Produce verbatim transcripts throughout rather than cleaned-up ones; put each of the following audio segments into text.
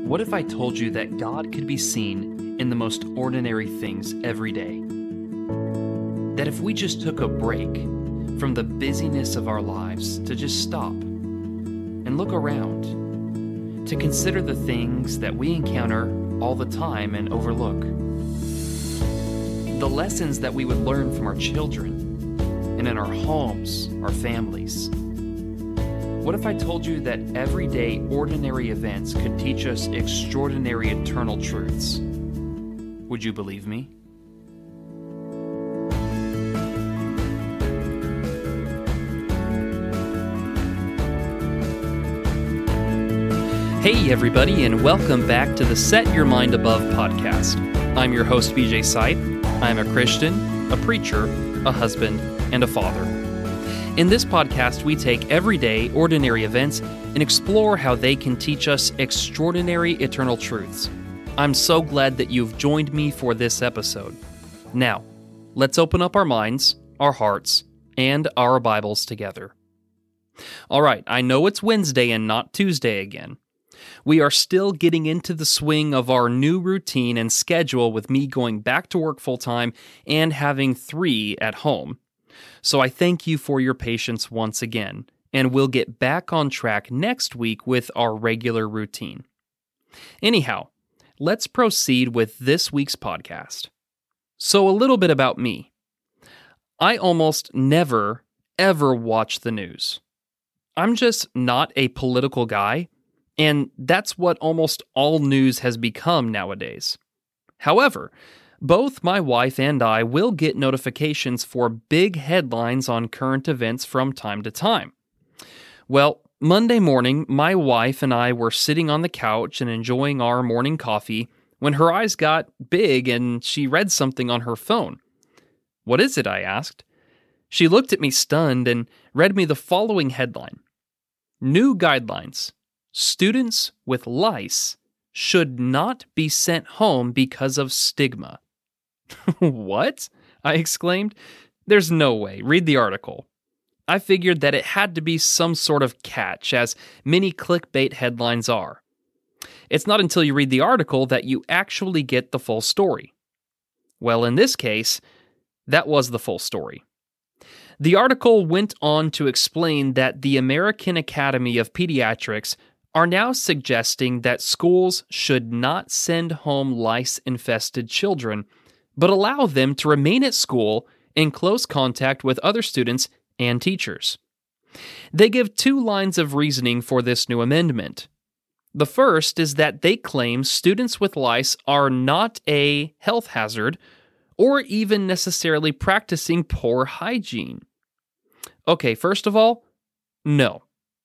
What if I told you that God could be seen in the most ordinary things every day? That if we just took a break from the busyness of our lives to just stop and look around, to consider the things that we encounter all the time and overlook, the lessons that we would learn from our children and in our homes, our families. What if I told you that everyday, ordinary events could teach us extraordinary eternal truths? Would you believe me? Hey everybody, and welcome back to the Set Your Mind Above podcast. I'm your host, B J Sipe. I'm a Christian, a preacher, a husband, and a father. In this podcast, we take everyday, ordinary events and explore how they can teach us extraordinary eternal truths. I'm so glad that you've joined me for this episode. Now, let's open up our minds, our hearts, and our Bibles together. All right, I know it's Wednesday and not Tuesday again. We are still getting into the swing of our new routine and schedule with me going back to work full-time and having three at home. So I thank you for your patience once again, and we'll get back on track next week with our regular routine. Anyhow, let's proceed with this week's podcast. So a little bit about me. I almost never, ever watch the news. I'm just not a political guy, and that's what almost all news has become nowadays. However, both my wife and I will get notifications for big headlines on current events from time to time. Well, Monday morning, my wife and I were sitting on the couch and enjoying our morning coffee when her eyes got big and she read something on her phone. "What is it?" I asked. She looked at me stunned and read me the following headline: "New guidelines. Students with lice should not be sent home because of stigma." "What?" I exclaimed. "There's no way. Read the article." I figured that it had to be some sort of catch, as many clickbait headlines are. It's not until you read the article that you actually get the full story. Well, in this case, that was the full story. The article went on to explain that the American Academy of Pediatrics are now suggesting that schools should not send home lice-infested children, but allow them to remain at school in close contact with other students and teachers. They give two lines of reasoning for this new amendment. The first is that they claim students with lice are not a health hazard or even necessarily practicing poor hygiene. Okay, first of all, no.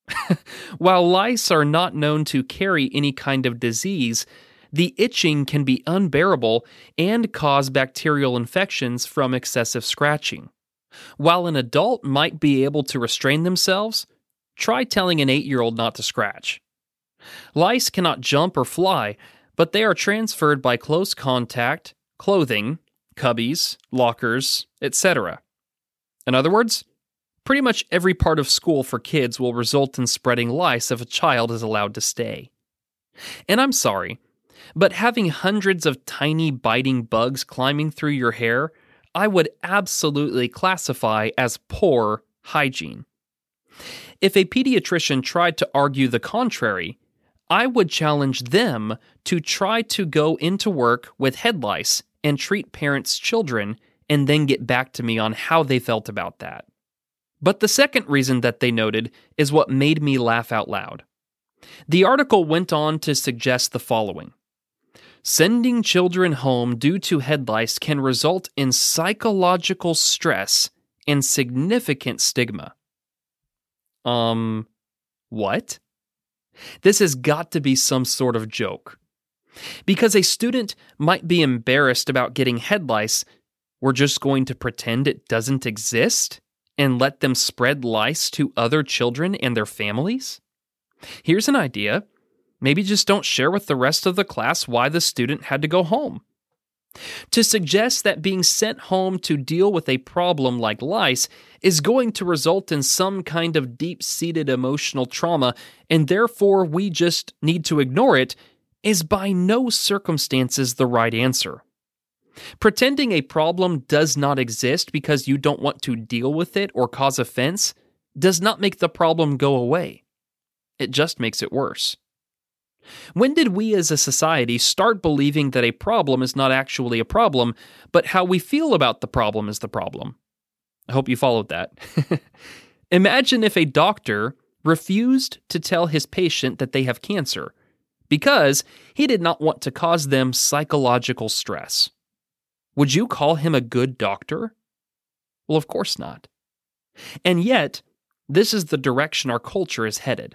While lice are not known to carry any kind of disease, the itching can be unbearable and cause bacterial infections from excessive scratching. While an adult might be able to restrain themselves, try telling an eight-year-old not to scratch. Lice cannot jump or fly, but they are transferred by close contact, clothing, cubbies, lockers, et cetera. In other words, pretty much every part of school for kids will result in spreading lice if a child is allowed to stay. And I'm sorry, but having hundreds of tiny biting bugs climbing through your hair, I would absolutely classify as poor hygiene. If a pediatrician tried to argue the contrary, I would challenge them to try to go into work with head lice and treat parents' children and then get back to me on how they felt about that. But the second reason that they noted is what made me laugh out loud. The article went on to suggest the following: sending children home due to head lice can result in psychological stress and significant stigma. Um, what? This has got to be some sort of joke. Because a student might be embarrassed about getting head lice, we're just going to pretend it doesn't exist and let them spread lice to other children and their families? Here's an idea. Maybe just don't share with the rest of the class why the student had to go home. To suggest that being sent home to deal with a problem like lice is going to result in some kind of deep-seated emotional trauma, and therefore we just need to ignore it, is by no circumstances the right answer. Pretending a problem does not exist because you don't want to deal with it or cause offense does not make the problem go away. It just makes it worse. When did we as a society start believing that a problem is not actually a problem, but how we feel about the problem is the problem? I hope you followed that. Imagine if a doctor refused to tell his patient that they have cancer because he did not want to cause them psychological stress. Would you call him a good doctor? Well, of course not. And yet, this is the direction our culture is headed.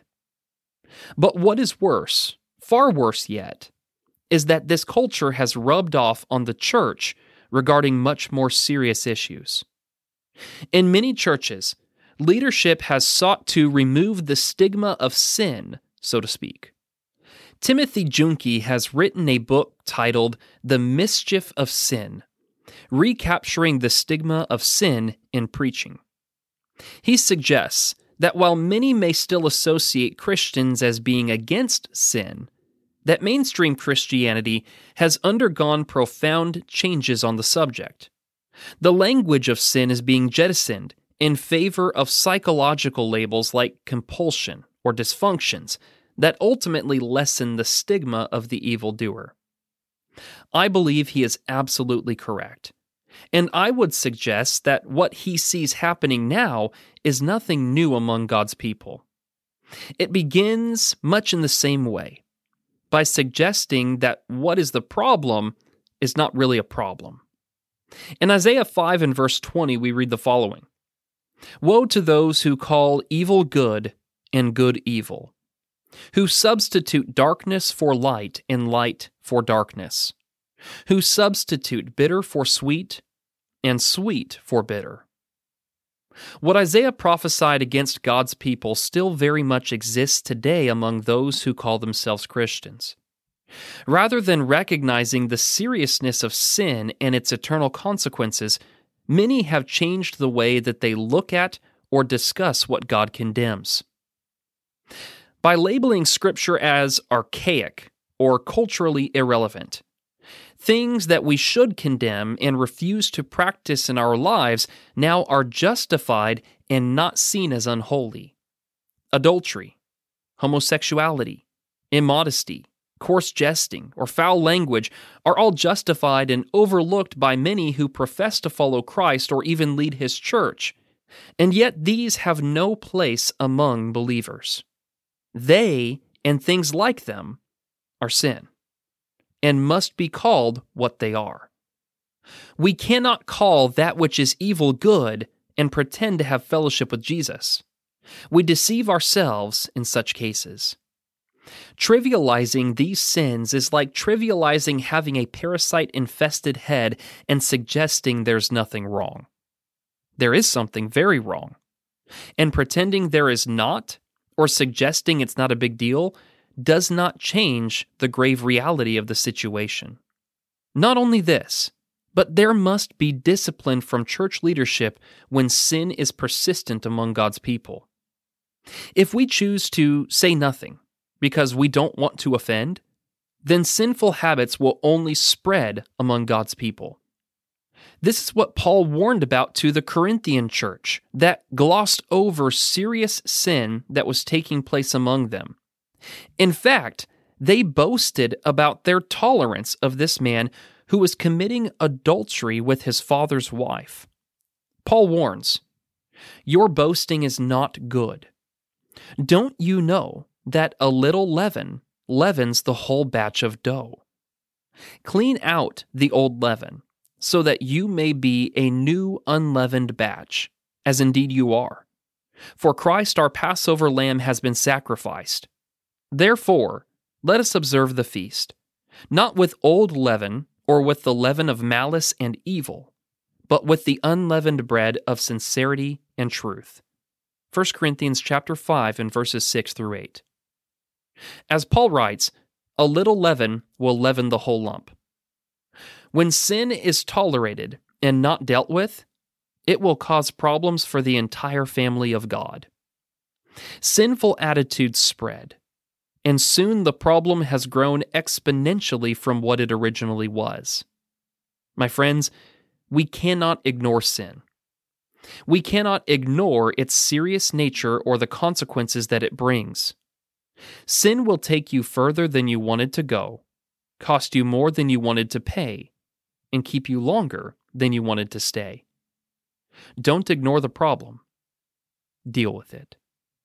But what is worse, far worse yet, is that this culture has rubbed off on the church regarding much more serious issues. In many churches, leadership has sought to remove the stigma of sin, so to speak. Timothy Junke has written a book titled The Mischief of Sin, recapturing the stigma of sin in preaching. He suggests that while many may still associate Christians as being against sin, that mainstream Christianity has undergone profound changes on the subject. The language of sin is being jettisoned in favor of psychological labels like compulsion or dysfunctions that ultimately lessen the stigma of the evildoer. I believe he is absolutely correct, and I would suggest that what he sees happening now is nothing new among God's people. It begins much in the same way, by suggesting that what is the problem is not really a problem. In Isaiah five and verse twenty, we read the following: "Woe to those who call evil good and good evil, who substitute darkness for light and light for darkness, who substitute bitter for sweet and sweet for bitter." What Isaiah prophesied against God's people still very much exists today among those who call themselves Christians. Rather than recognizing the seriousness of sin and its eternal consequences, many have changed the way that they look at or discuss what God condemns. By labeling Scripture as archaic or culturally irrelevant, things that we should condemn and refuse to practice in our lives now are justified and not seen as unholy. Adultery, homosexuality, immodesty, coarse jesting, or foul language are all justified and overlooked by many who profess to follow Christ or even lead His church, and yet these have no place among believers. They, and things like them, are sin, and must be called what they are. We cannot call that which is evil good and pretend to have fellowship with Jesus. We deceive ourselves in such cases. Trivializing these sins is like trivializing having a parasite-infested head and suggesting there's nothing wrong. There is something very wrong, and pretending there is not, or suggesting it's not a big deal, does not change the grave reality of the situation. Not only this, but there must be discipline from church leadership when sin is persistent among God's people. If we choose to say nothing because we don't want to offend, then sinful habits will only spread among God's people. This is what Paul warned about to the Corinthian church that glossed over serious sin that was taking place among them. In fact, they boasted about their tolerance of this man who was committing adultery with his father's wife. Paul warns, "Your boasting is not good. Don't you know that a little leaven leavens the whole batch of dough? Clean out the old leaven, so that you may be a new unleavened batch, as indeed you are. For Christ our Passover lamb has been sacrificed. Therefore, let us observe the feast, not with old leaven or with the leaven of malice and evil, but with the unleavened bread of sincerity and truth." First Corinthians chapter five and verses six through eight. As Paul writes, a little leaven will leaven the whole lump. When sin is tolerated and not dealt with, it will cause problems for the entire family of God. Sinful attitudes spread, and soon the problem has grown exponentially from what it originally was. My friends, we cannot ignore sin. We cannot ignore its serious nature or the consequences that it brings. Sin will take you further than you wanted to go, cost you more than you wanted to pay, and keep you longer than you wanted to stay. Don't ignore the problem. Deal with it.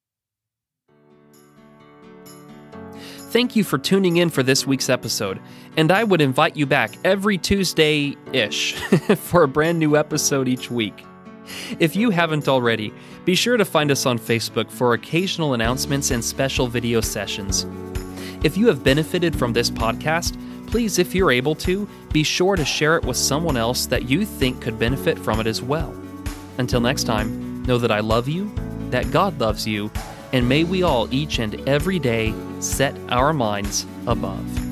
Thank you for tuning in for this week's episode, and I would invite you back every Tuesday-ish for a brand new episode each week. If you haven't already, be sure to find us on Facebook for occasional announcements and special video sessions. If you have benefited from this podcast, please, if you're able to, be sure to share it with someone else that you think could benefit from it as well. Until next time, know that I love you, that God loves you, and may we all each and every day set our minds above.